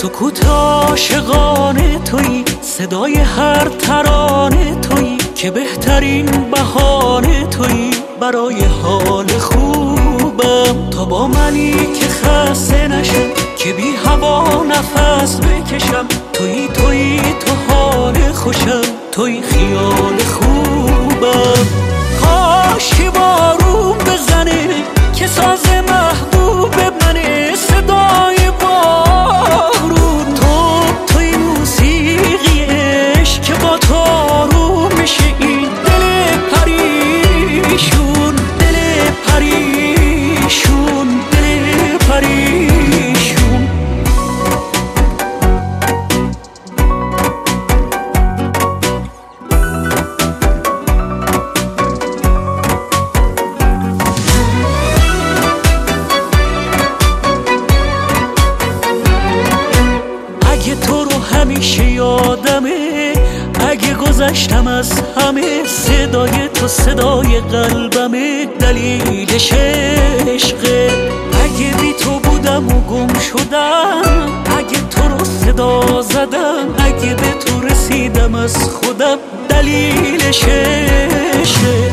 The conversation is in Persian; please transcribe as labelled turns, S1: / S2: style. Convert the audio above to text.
S1: سکوت عاشقانه تویی، صدای هر ترانه تویی، که بهترین بهانه تویی برای حال خوبم. تا با منی که خسته نشم، که بی هوا نفس بکشم، تویی تو حال خوشم، تویی خیال خوبم. کاش که بارون بزنه که ساز محبوب منه، صدای بارون توی موسیقی عشق که با تو آروم میشه این دل پریشون، دل پریشون، دل پریشون. اگه تو رو همیشه یادمه، اگه گذشتم از همه، صدای تو صدای قلبمه، دلیلش عشقه. اگه بی تو بودم و گم شدم، اگه تو رو صدا زدم، اگه به تو رسیدم از خودم، دلیلش عشقه.